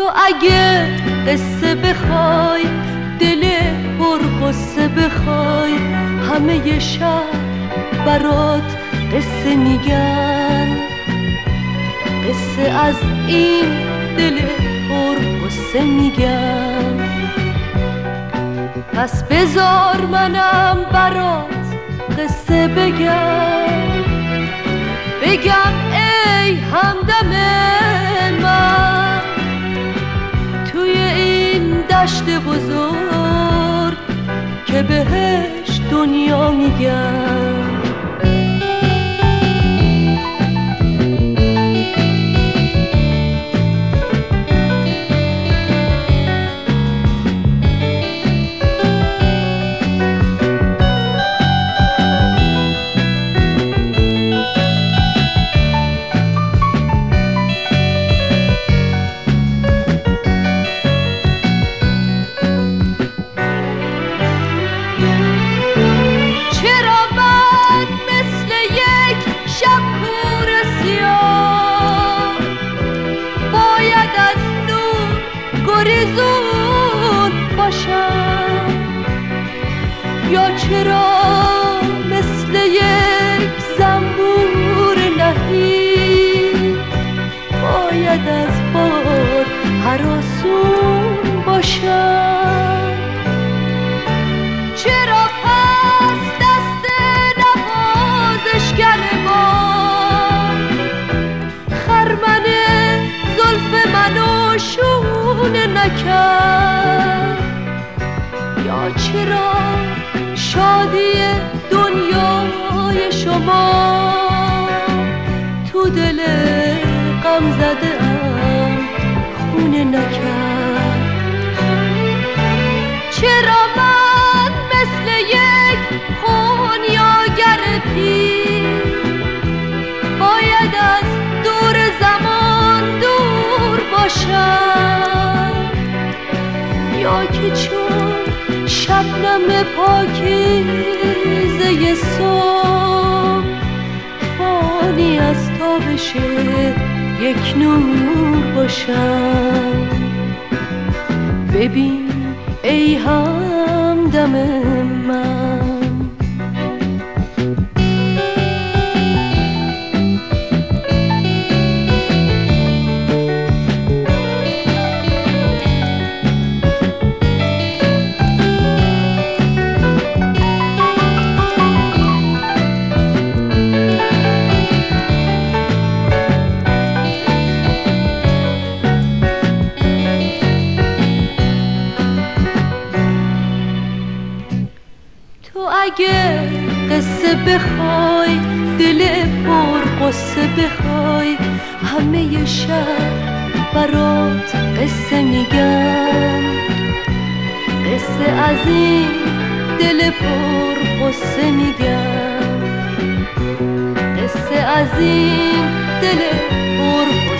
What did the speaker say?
تو اگه قصه بخوای، دل پر قصه بخوای، همه شب برات قصه میگن، قصه از این دل پر قصه میگن. پس بذار منم برات قصه بگم، بگم ای همدم من، توی این دشت بزرگ که بهش دنیا میگم. یا چرا مثل یک زنبور نهی باید از باد هراسون باشم؟ چرا پس دست نوازشگر ما خرمن زلف منو شونه نکرد؟ یا چرا شادی دنیای شما تو دل غم زده ام خونه نکرد؟ چرا من مثل یک خونیاگر پیر باید از دور زمان دور باشم؟ یا که چون شبنم پاکیزه صبح فانی از تابش یک نور باشم؟ ببین ای همدم من، اگه قصه بخوای، دل پر قصه بخوای، همه شب برات قصه میگن، قصه از این دل پر قصه میگن، قصه از این دل پر